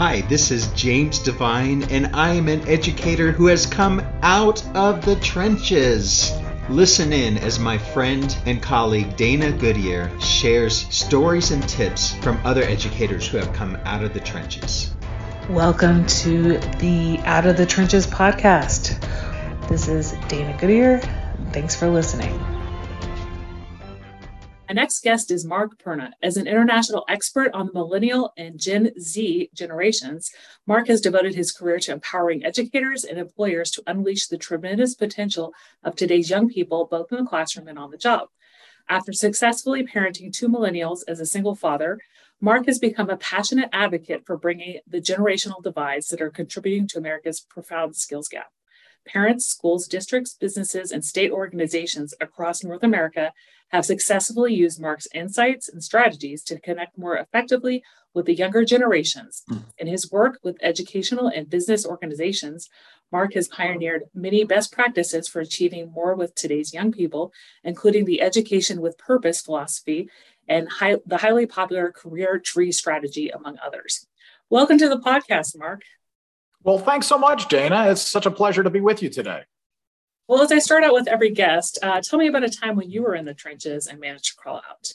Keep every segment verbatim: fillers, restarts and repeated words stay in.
Hi, this is James Devine, and I am an educator who has come out of the trenches. Listen in as my friend and colleague Dana Goodyear shares stories and tips from other educators who have come out of the trenches. Welcome to the Out of the Trenches podcast. This is Dana Goodyear. Thanks for listening. My next guest is Mark Perna. As an international expert on the millennial and Gen Z generations, Mark has devoted his career to empowering educators and employers to unleash the tremendous potential of today's young people, both in the classroom and on the job. After successfully parenting two millennials as a single father, Mark has become a passionate advocate for bringing the generational divides that are contributing to America's profound skills gap. Parents, schools, districts, businesses, and state organizations across North America have successfully used Mark's insights and strategies to connect more effectively with the younger generations. In his work with educational and business organizations, Mark has pioneered many best practices for achieving more with today's young people, including the Education with Purpose philosophy and high, the highly popular Career Tree strategy, among others. Welcome to the podcast, Mark. Well, thanks so much, Dana. It's such a pleasure to be with you today. Well, as I start out with every guest, uh, tell me about a time when you were in the trenches and managed to crawl out.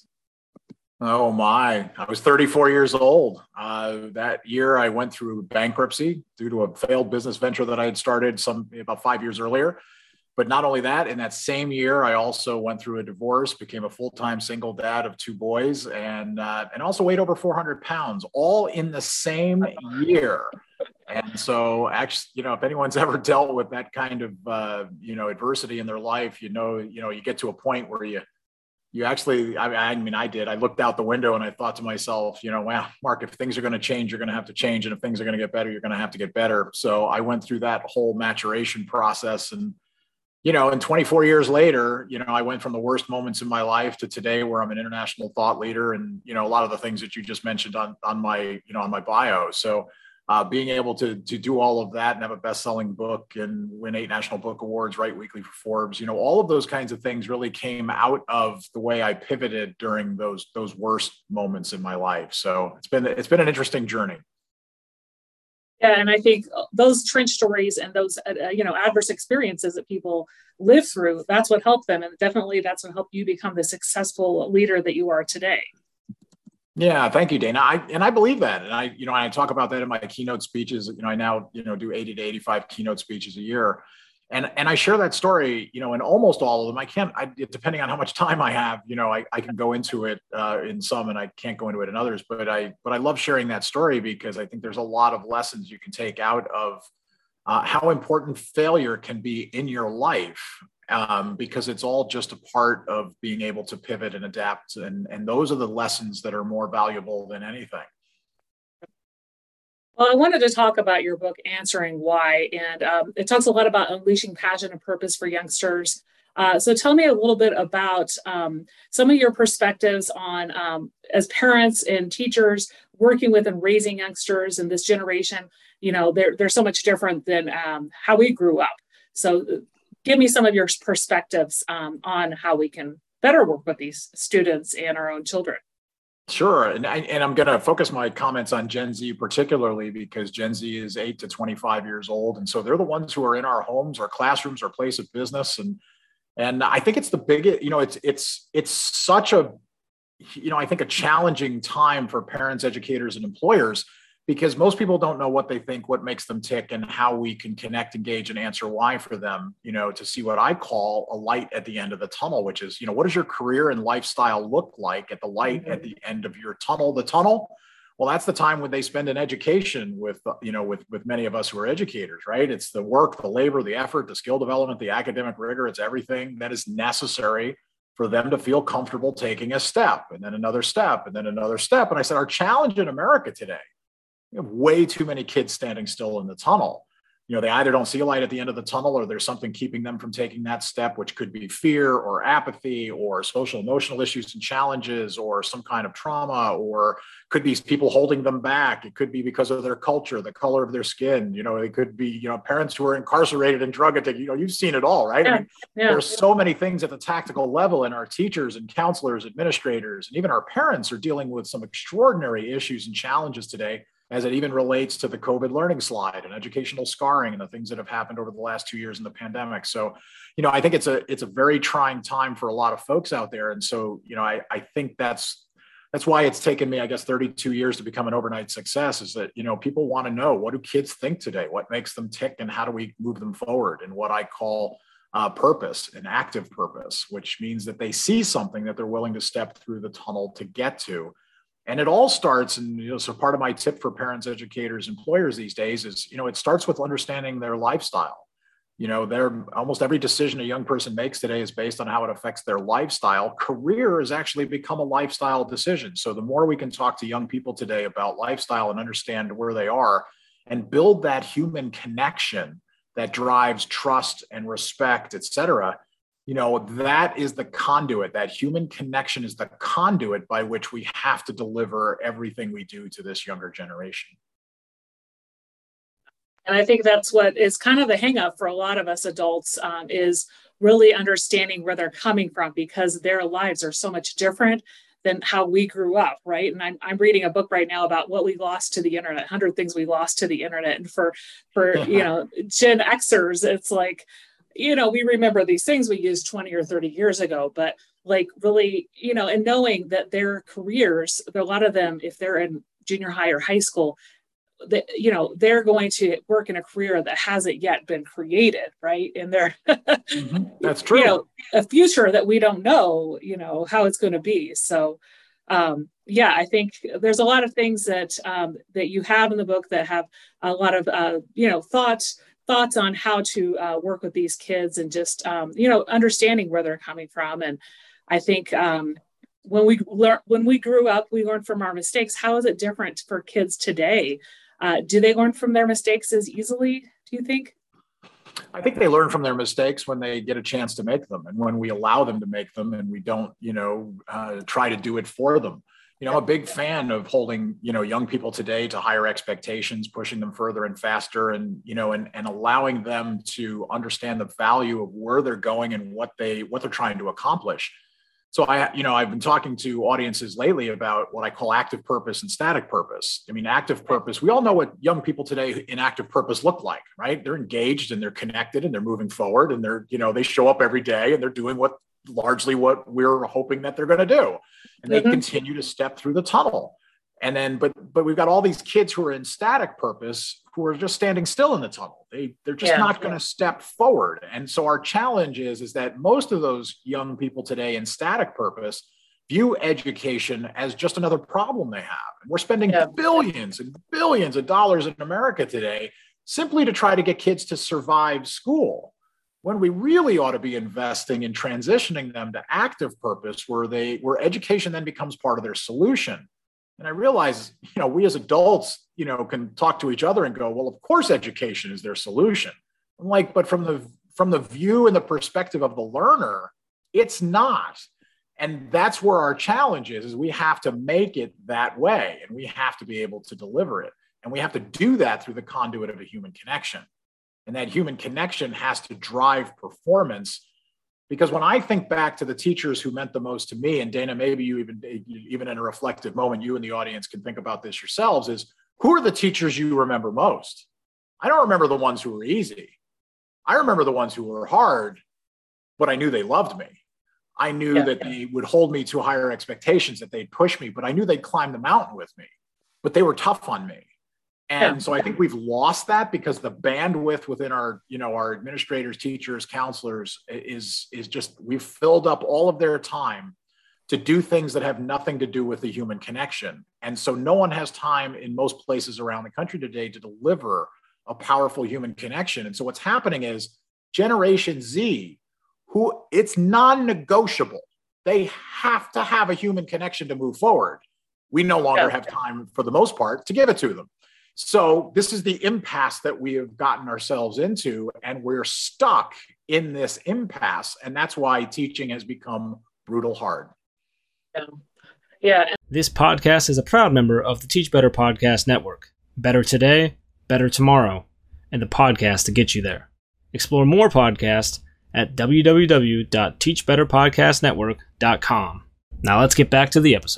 Oh my, I was thirty-four years old. Uh, that year I went through bankruptcy due to a failed business venture that I had started some about five years earlier. But not only that, in that same year, I also went through a divorce, became a full-time single dad of two boys, and uh, and also weighed over four hundred pounds, all in the same year. And so actually, you know, if anyone's ever dealt with that kind of, uh, you know, adversity in their life, you know, you know, you get to a point where you, you actually, I, I mean, I did, I looked out the window and I thought to myself, you know, wow, Mark, if things are going to change, you're going to have to change. And if things are going to get better, you're going to have to get better. So I went through that whole maturation process. And, you know, and twenty-four years later, you know, I went from the worst moments in my life to today where I'm an international thought leader. And, you know, a lot of the things that you just mentioned on, on my, you know, on my bio. So Uh, being able to to do all of that and have a best-selling book and win eight national book awards, write weekly for Forbes, you know, all of those kinds of things really came out of the way I pivoted during those those worst moments in my life. So it's been it's been an interesting journey. Yeah, and I think those trench stories and those uh, you know adverse experiences that people live through, that's what helped them, and definitely that's what helped you become the successful leader that you are today. Yeah, thank you, Dana. I, and I believe that. And I, you know, I talk about that in my keynote speeches. You know, I now, you know, do eighty to eighty-five keynote speeches a year. And, and I share that story, you know, in almost all of them. I can't, I, depending on how much time I have, you know, I, I can go into it uh, in some and I can't go into it in others. But I, but I love sharing that story because I think there's a lot of lessons you can take out of uh, how important failure can be in your life. Um, because it's all just a part of being able to pivot and adapt. And, and those are the lessons that are more valuable than anything. Well, I wanted to talk about your book, Answering Why, and um, it talks a lot about unleashing passion and purpose for youngsters. Uh, so tell me a little bit about um, some of your perspectives on, um, as parents and teachers, working with and raising youngsters in this generation. You know, they're, they're so much different than um, how we grew up. So give me some of your perspectives um, on how we can better work with these students and our own children. Sure. And, I, and I'm going to focus my comments on Gen Z particularly because Gen Z is eight to twenty-five years old. And so they're the ones who are in our homes, our classrooms, our place of business. And, and I think it's the biggest, you know, it's, it's, it's such a, you know, I think a challenging time for parents, educators, and employers, because most people don't know what they think, what makes them tick, and how we can connect, engage, and answer why for them, you know, to see what I call a light at the end of the tunnel, which is, you know, what does your career and lifestyle look like at the light mm-hmm. at the end of your tunnel? The tunnel, well, that's the time when they spend in education with, you know, with, with many of us who are educators, right? It's the work, the labor, the effort, the skill development, the academic rigor. It's everything that is necessary for them to feel comfortable taking a step and then another step and then another step. And I said, our challenge in America today, we have way too many kids standing still in the tunnel. You know, they either don't see a light at the end of the tunnel or there's something keeping them from taking that step, which could be fear or apathy or social emotional issues and challenges or some kind of trauma, or could be people holding them back. It could be because of their culture, the color of their skin. You know, it could be, you know, parents who are incarcerated and drug addicted. You know, you've seen it all, right? Yeah, I mean, yeah. There's so many things at the tactical level, and our teachers and counselors, administrators, and even our parents are dealing with some extraordinary issues and challenges today as it even relates to the COVID learning slide and educational scarring and the things that have happened over the last two years in the pandemic. So, you know, I think it's a it's a very trying time for a lot of folks out there. And so, you know, I, I think that's that's why it's taken me, I guess, thirty-two years to become an overnight success, is that, you know, people want to know, what do kids think today? What makes them tick, and how do we move them forward? And what I call uh, purpose, an active purpose, which means that they see something that they're willing to step through the tunnel to get to. And it all starts, and, you know, so part of my tip for parents, educators, employers these days is, you know, it starts with understanding their lifestyle. You know, they're, almost every decision a young person makes today is based on how it affects their lifestyle. Career has actually become a lifestyle decision. So the more we can talk to young people today about lifestyle and understand where they are and build that human connection that drives trust and respect, et cetera, you know, that is the conduit. That human connection is the conduit by which we have to deliver everything we do to this younger generation. And I think that's what is kind of the hang up for a lot of us adults, um, is really understanding where they're coming from, because their lives are so much different than how we grew up, right? And I'm, I'm reading a book right now about what we lost to the internet, one hundred things we lost to the internet. And for, for you know, Gen Xers, it's like, you know, we remember these things we used twenty or thirty years ago, but like really, you know, and knowing that their careers, a lot of them, if they're in junior high or high school, that, you know, they're going to work in a career that hasn't yet been created, right? And they're, mm-hmm. That's true. You know, a future that we don't know, you know, how it's going to be. So, um, yeah, I think there's a lot of things that um, that you have in the book that have a lot of, uh, you know, thoughts. thoughts on how to uh, work with these kids, and just, um, you know, understanding where they're coming from. And I think um, when we learn, when we grew up, we learned from our mistakes. How is it different for kids today? Uh, do they learn from their mistakes as easily, do you think? I think they learn from their mistakes when they get a chance to make them, and when we allow them to make them, and we don't, you know, uh, try to do it for them. You know, I'm a big fan of holding, you know, young people today to higher expectations, pushing them further and faster, and, you know, and, and allowing them to understand the value of where they're going and what they, what they're trying to accomplish. So I, you know, I've been talking to audiences lately about what I call active purpose and static purpose. I mean, active purpose, we all know what young people today in active purpose look like, right? They're engaged and they're connected and they're moving forward, and they're, you know, they show up every day and they're doing what largely what we're hoping that they're going to do. And they mm-hmm. continue to step through the tunnel. And then, but, but we've got all these kids who are in static purpose who are just standing still in the tunnel. They, they're just yeah, not going to yeah. step forward. And so our challenge is, is that most of those young people today in static purpose view education as just another problem they have. And we're spending yeah. billions and billions of dollars in America today simply to try to get kids to survive school, when we really ought to be investing in transitioning them to active purpose, where they, where education then becomes part of their solution. And I realize, you know, we as adults, you know, can talk to each other and go, well, of course, education is their solution. I'm like, but from the, from the view and the perspective of the learner, it's not. And that's where our challenge is, is we have to make it that way, and we have to be able to deliver it. And we have to do that through the conduit of a human connection. And that human connection has to drive performance. Because when I think back to the teachers who meant the most to me, and Dana, maybe you even, even in a reflective moment, you and the audience can think about this yourselves, is who are the teachers you remember most? I don't remember the ones who were easy. I remember the ones who were hard, but I knew they loved me. I knew yeah, that yeah. they would hold me to higher expectations, that they'd push me, but I knew they'd climb the mountain with me, but they were tough on me. And so I think we've lost that because the bandwidth within our, you know, our administrators, teachers, counselors is, is just, we've filled up all of their time to do things that have nothing to do with the human connection. And so no one has time in most places around the country today to deliver a powerful human connection. And so what's happening is Generation Z, who it's non-negotiable, they have to have a human connection to move forward. We no longer have time, for the most part, to give it to them. So this is the impasse that we have gotten ourselves into, and we're stuck in this impasse. And that's why teaching has become brutal hard. Yeah. Yeah. This podcast is a proud member of the Teach Better Podcast Network. Better today, better tomorrow, and the podcast to get you there. Explore more podcasts at w w w dot teach better podcast network dot com. Now let's get back to the episode.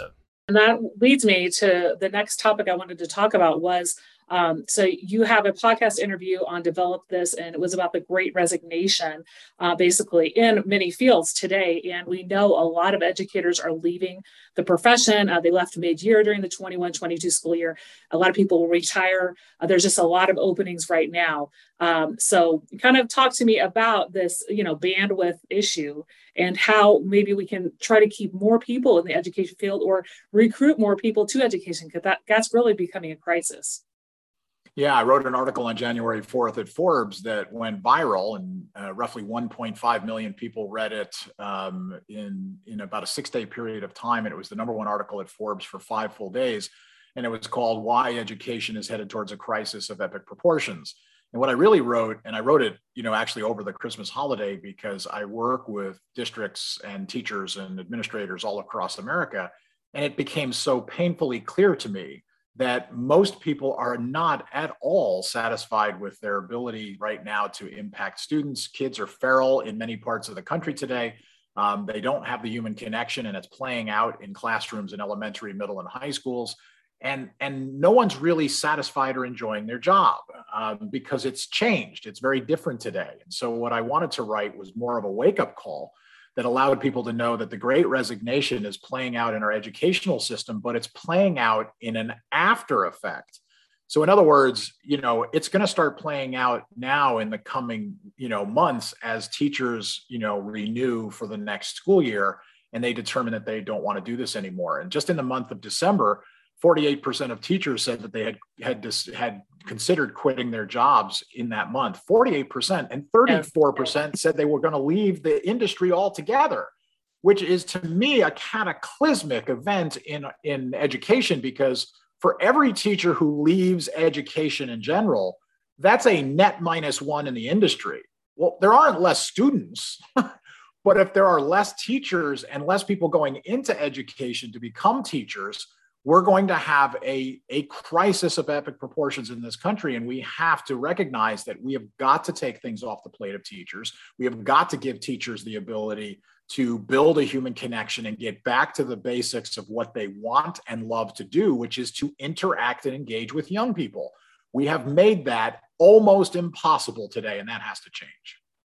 And that leads me to the next topic I wanted to talk about was, um, so you have a podcast interview on Develop This, and it was about the Great Resignation, uh, basically in many fields today. And we know a lot of educators are leaving the profession. Uh, they left mid-year during the twenty-one twenty-two school year. A lot of people will retire. Uh, there's just a lot of openings right now. Um, so kind of talk to me about this, you know, bandwidth issue and how maybe we can try to keep more people in the education field or recruit more people to education, because that, that's really becoming a crisis. Yeah, I wrote an article on January fourth at Forbes that went viral, and uh, roughly one point five million people read it um, in, in about a six-day period of time. And it was the number one article at Forbes for five full days. And it was called Why Education is Headed Towards a Crisis of Epic Proportions. And what I really wrote, and I wrote it, you know, actually over the Christmas holiday, because I work with districts and teachers and administrators all across America. And it became so painfully clear to me that most people are not at all satisfied with their ability right now to impact students. Kids are feral in many parts of the country today. Um, they don't have the human connection, and it's playing out in classrooms in elementary, middle, and high schools. And, and no one's really satisfied or enjoying their job um, because it's changed. It's very different today. And so what I wanted to write was more of a wake-up call that allowed people to know that the Great Resignation is playing out in our educational system, but it's playing out in an after effect. So in other words, you know, it's going to start playing out now in the coming, you know, months as teachers, you know, renew for the next school year, and they determine that they don't want to do this anymore. And just in the month of December, forty-eight percent of teachers said that they had had dis, had considered quitting their jobs in that month. forty-eight percent, and thirty-four percent said they were going to leave the industry altogether, which is to me a cataclysmic event in, in education, because for every teacher who leaves education in general, that's a net minus one in the industry. Well, there aren't less students, but if there are less teachers and less people going into education to become teachers, we're going to have a, a crisis of epic proportions in this country. And we have to recognize that we have got to take things off the plate of teachers. We have got to give teachers the ability to build a human connection and get back to the basics of what they want and love to do, which is to interact and engage with young people. We have made that almost impossible today, and that has to change.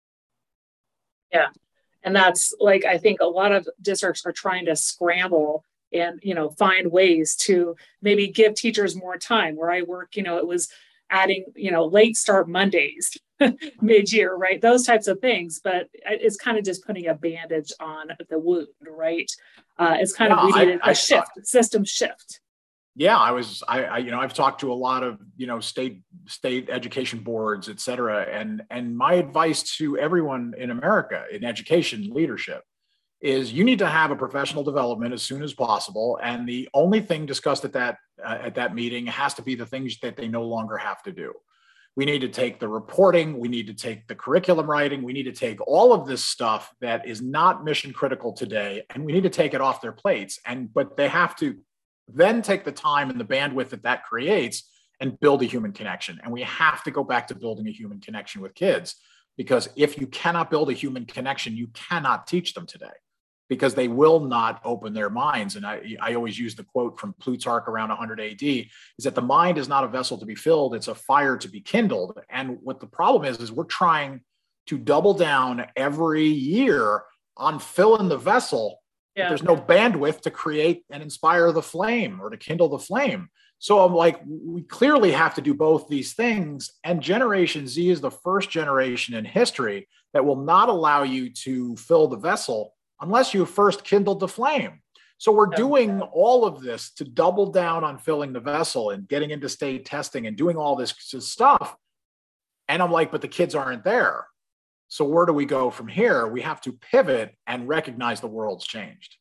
Yeah. And that's like, I think a lot of districts are trying to scramble and, you know, find ways to maybe give teachers more time. Where I work, you know, it was adding, you know, late start Mondays mid-year, right? Those types of things. But it's kind of just putting a bandage on the wound, right? Uh, it's kind yeah, of we needed I, a I shift, thought, system shift. Yeah, I was, I, I, you know, I've talked to a lot of, you know, state state education boards, et cetera. And, and my advice to everyone in America in education leadership is you need to have a professional development as soon as possible. And the only thing discussed at that uh, at that meeting has to be the things that they no longer have to do. We need to take the reporting, we need to take the curriculum writing, we need to take all of this stuff that is not mission critical today, and we need to take it off their plates. And but they have to then take the time and the bandwidth that that creates and build a human connection. And we have to go back to building a human connection with kids, because if you cannot build a human connection, you cannot teach them today, because they will not open their minds. And I, I always use the quote from Plutarch around one hundred A D, is that the mind is not a vessel to be filled, it's a fire to be kindled. And what the problem is, is we're trying to double down every year on filling the vessel. Yeah. But there's no bandwidth to create and inspire the flame or to kindle the flame. So I'm like, we clearly have to do both these things. And Generation Z is the first generation in history that will not allow you to fill the vessel unless you first kindled the flame. So we're doing all of this to double down on filling the vessel and getting into state testing and doing all this stuff. And I'm like, but the kids aren't there. So where do we go from here? We have to pivot and recognize the world's changed.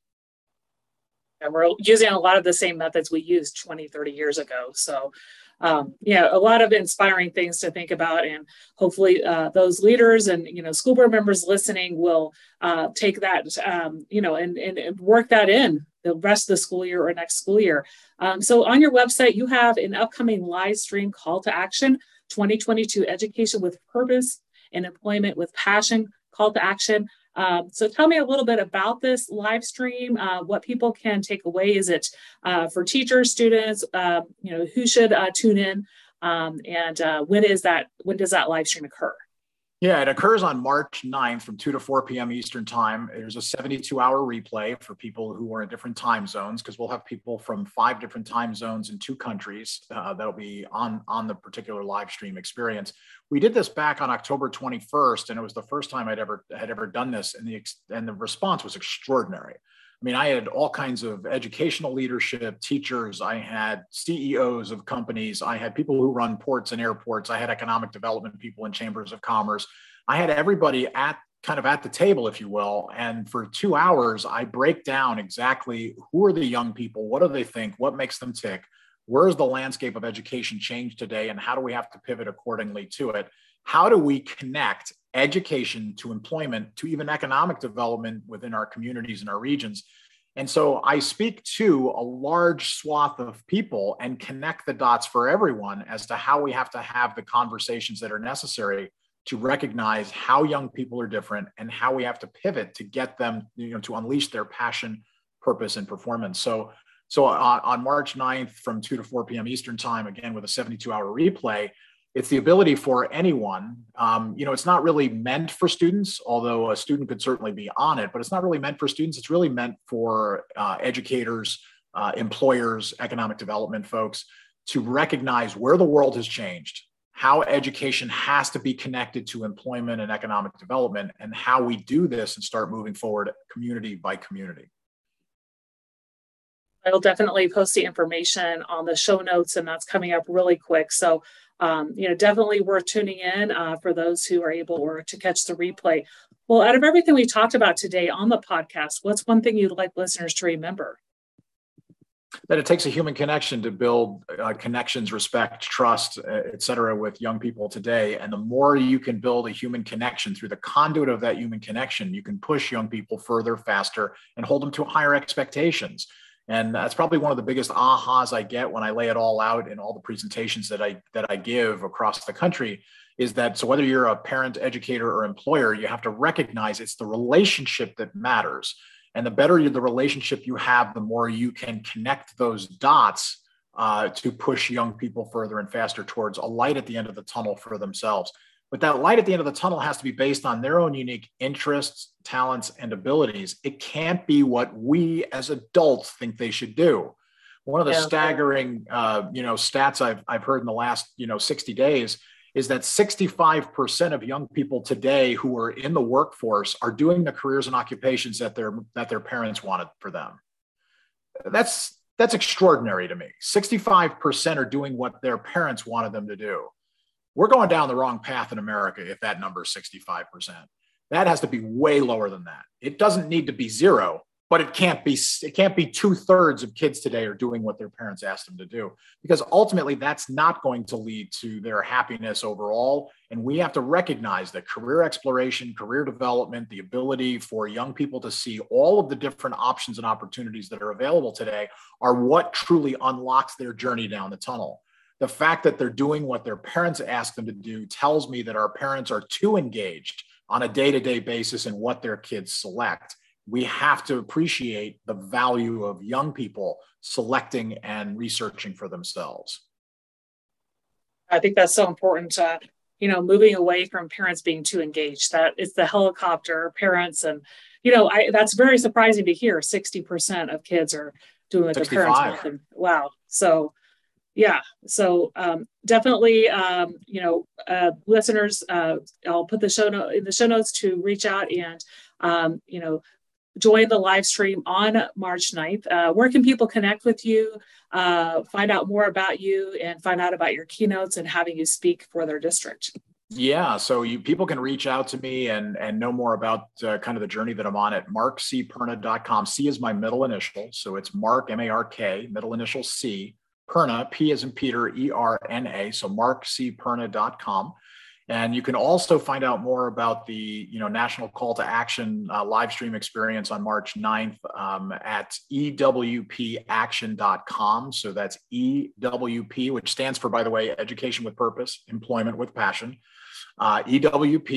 And we're using a lot of the same methods we used twenty, thirty years ago. So Um, yeah, a lot of inspiring things to think about, and hopefully uh, those leaders and, you know, school board members listening will uh, take that, um, you know, and, and, and work that in the rest of the school year or next school year. Um, so on your website, you have an upcoming live stream call to action, twenty twenty-two Education with Purpose and Employment with Passion call to action. Um, so tell me a little bit about this live stream, uh, what people can take away. Is it uh, for teachers, students, uh, you know, who should uh, tune in? Um, and uh, when is that, when does that live stream occur? Yeah, it occurs on March ninth from two to four p.m. Eastern time. There's a seventy-two hour replay for people who are in different time zones, because we'll have people from five different time zones in two countries uh, that'll be on, on the particular live stream experience. We did this back on October twenty-first, and it was the first time I'd ever had ever done this, and the and the response was extraordinary. I mean, I had all kinds of educational leadership, teachers, I had C E Os of companies, I had people who run ports and airports, I had economic development people in chambers of commerce. I had everybody at kind of at the table, if you will. And for two hours, I break down exactly who are the young people, what do they think, what makes them tick, where is the landscape of education change today, and how do we have to pivot accordingly to it? How do we connect education to employment, to even economic development within our communities and our regions? And so I speak to a large swath of people and connect the dots for everyone as to how we have to have the conversations that are necessary to recognize how young people are different and how we have to pivot to get them, you know, to unleash their passion, purpose, and performance. So, so on, on March ninth from two to four p.m. Eastern time, again, with a seventy-two hour replay, it's the ability for anyone, um, you know, it's not really meant for students, although a student could certainly be on it, but it's not really meant for students. It's really meant for uh, educators, uh, employers, economic development folks to recognize where the world has changed, how education has to be connected to employment and economic development, and how we do this and start moving forward community by community. I'll definitely post the information on the show notes, and that's coming up really quick. So, um, you know, definitely worth tuning in uh, for those who are able or to catch the replay. Well, out of everything we talked about today on the podcast, what's one thing you'd like listeners to remember? That it takes a human connection to build uh, connections, respect, trust, et cetera, with young people today. And the more you can build a human connection through the conduit of that human connection, you can push young people further, faster, and hold them to higher expectations. And that's probably one of the biggest ahas I get when I lay it all out in all the presentations that I that I give across the country, is that so whether you're a parent, educator, or employer, you have to recognize it's the relationship that matters. And the better the relationship you have, the more you can connect those dots uh, to push young people further and faster towards a light at the end of the tunnel for themselves. But that light at the end of the tunnel has to be based on their own unique interests, talents, and abilities. It can't be what we as adults think they should do. One of the yeah. staggering, uh, you know, stats I've I've heard in the last, you know, sixty days is that sixty-five percent of young people today who are in the workforce are doing the careers and occupations that their that their parents wanted for them. That's that's extraordinary to me. sixty-five percent are doing what their parents wanted them to do. We're going down the wrong path in America if that number is sixty-five percent. That has to be way lower than that. It doesn't need to be zero, but it can't be it can't be two thirds of kids today are doing what their parents asked them to do, because ultimately that's not going to lead to their happiness overall. And we have to recognize that career exploration, career development, the ability for young people to see all of the different options and opportunities that are available today are what truly unlocks their journey down the tunnel. The fact that they're doing what their parents asked them to do tells me that our parents are too engaged on a day-to-day basis in what their kids select. We have to appreciate the value of young people selecting and researching for themselves. I think that's so important, uh, you know, moving away from parents being too engaged. That it's the helicopter parents. And, you know, I, that's very surprising to hear. sixty percent of kids are doing what their parents want them. Wow. So, yeah. So um, definitely, um, you know, uh, listeners, uh, I'll put the show note in the show notes to reach out and, um, you know, join the live stream on March ninth. Uh, where can people connect with you, uh, find out more about you, and find out about your keynotes and having you speak for their district? Yeah, so you people can reach out to me and, and know more about uh, kind of the journey that I'm on at mark c perna dot com. C is my middle initial, so it's Mark, M A R K, middle initial C, Perna, P as in Peter, E R N A, so mark c perna dot com. And you can also find out more about the you know, National Call to Action uh, live stream experience on March ninth um, at E W P action dot com. So that's E W P, which stands for, by the way, Education with Purpose, Employment with Passion, uh, E W P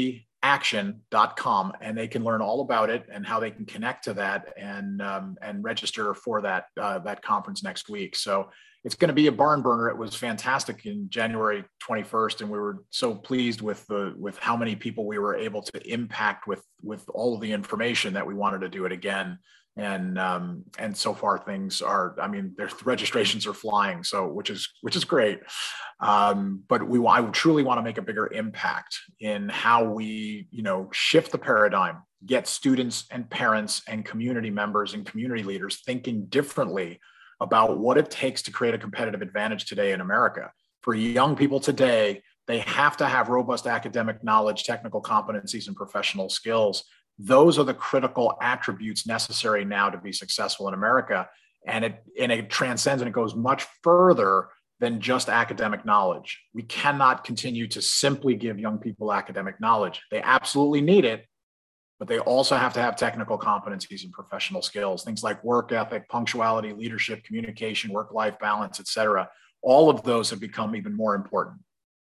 action dot com, and they can learn all about it and how they can connect to that and um, and register for that uh, that conference next week. So it's going to be a barn burner. It was fantastic in January twenty-first, and we were so pleased with the with how many people we were able to impact with with all of the information that we wanted to do it again. And um, and so far things are, I mean, their registrations are flying, so which is which is great. Um, but we I truly want to make a bigger impact in how we, you know, shift the paradigm, get students and parents and community members and community leaders thinking differently about what it takes to create a competitive advantage today in America. For young people today, they have to have robust academic knowledge, technical competencies, and professional skills. Those are the critical attributes necessary now to be successful in America. And it, and it transcends and it goes much further than just academic knowledge. We cannot continue to simply give young people academic knowledge. They absolutely need it, but they also have to have technical competencies and professional skills, things like work ethic, punctuality, leadership, communication, work-life balance, et cetera. All of those have become even more important.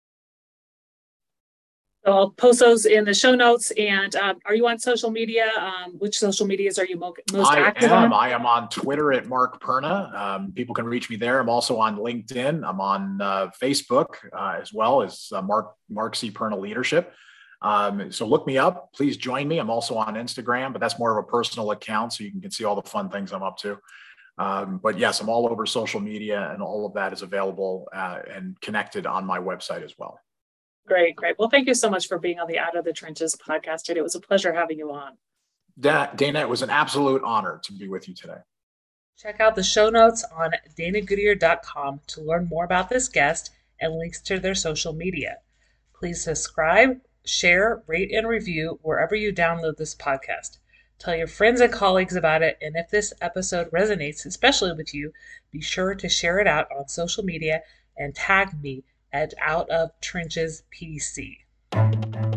So I'll post those in the show notes. And um, are you on social media? Um, which social medias are you mo- most I active am. on? I am on Twitter at Mark Perna. Um, people can reach me there. I'm also on LinkedIn. I'm on uh, Facebook uh, as well as uh, Mark Mark C. Perna Leadership. Um, so look me up. Please join me. I'm also on Instagram, but that's more of a personal account, so you can see all the fun things I'm up to. Um, but yes, I'm all over social media, and all of that is available uh, and connected on my website as well. Great, great. Well, thank you so much for being on the Out of the Trenches podcast today. It was a pleasure having you on. Dana, it was an absolute honor to be with you today. Check out the show notes on dana goodyear dot com to learn more about this guest and links to their social media. Please subscribe, share, rate, and review wherever you download this podcast. Tell your friends and colleagues about it, and if this episode resonates, especially with you, be sure to share it out on social media and tag me at Out of Trenches P C.